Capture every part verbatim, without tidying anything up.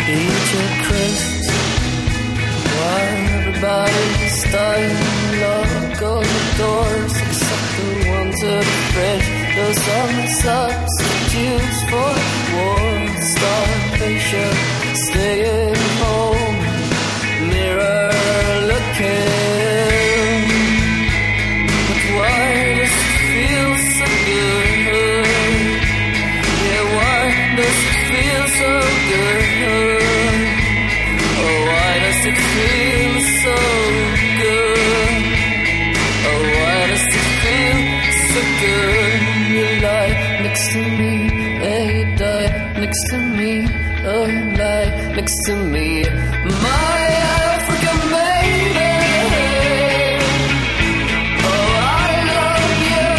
Eat your crisps while everybody's dying. Lock all the doors except the ones at the fridge. Those are my substitutes for war. Starvation, staying home, mirror looking. But why does it feel so good? Yeah, why does it feel so good? Oh, why does it feel so good? Oh, why does it feel so good? You lie next to me, and you die next to me. Oh, you lie next to me, my African baby. Oh, I love you,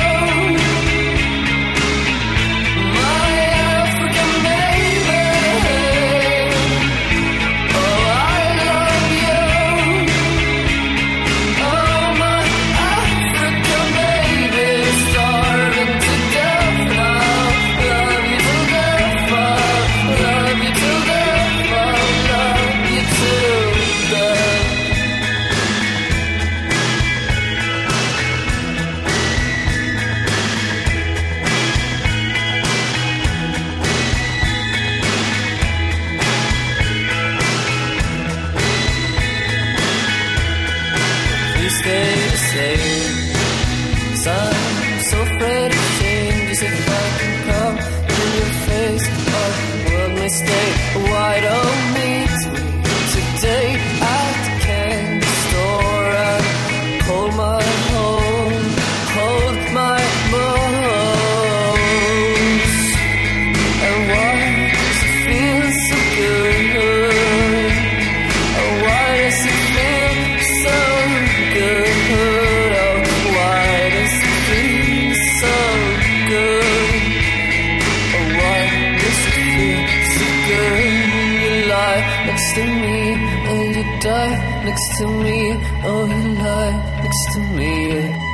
my African baby. Oh, I love you. Oh, my African baby, starving to death now. Love you to death, I love you to death, I love you to death. Please stay the same, 'cause I'm so afraid of change. If I can come in your face, oh, the world may stay wide on me. Today at the candy store, I hold my home, hold my bones. And why does it feel so good? Oh, why does it feel so good? Oh, why does it feel so good? Oh, why does it feel so good? You lie next to me, and you die next to me. Oh, you lie next to me.